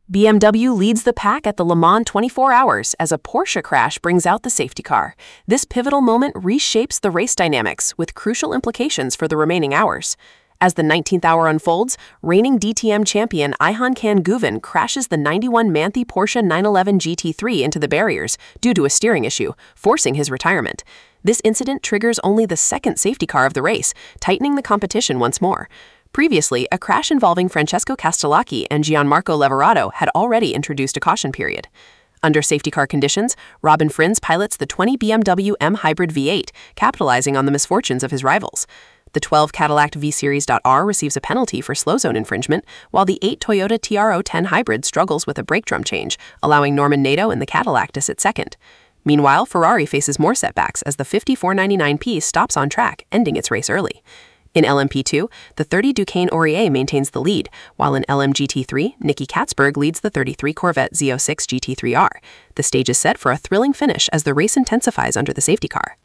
BMW leads the pack at the Le Mans 24 Hours as a Porsche crash brings out the safety car. This pivotal moment reshapes the race dynamics with crucial implications for the remaining hours. As the 19th hour unfolds, reigning DTM champion Ayhan Can Guven crashes the 91 Manthey Porsche 911 GT3 into the barriers due to a steering issue, forcing his retirement. This incident triggers only the second safety car of the race, tightening the competition once more. Previously, a crash involving Francesco Castellacci and Gianmarco Leverato had already introduced a caution period. Under safety car conditions, Robin Frijns pilots the 20 BMW M Hybrid V8, capitalizing on the misfortunes of his rivals. The 12 Cadillac V-Series.R receives a penalty for slow zone infringement, while the 8 Toyota TR010 Hybrid struggles with a brake drum change, allowing Norman Nato in the Cadillac to sit second. Meanwhile, Ferrari faces more setbacks as the 5499P stops on track, ending its race early. In LMP2, the 30 Duqueine Aurier maintains the lead, while in LMGT3, Nicky Katzberg leads the 33 Corvette Z06 GT3R. The stage is set for a thrilling finish as the race intensifies under the safety car.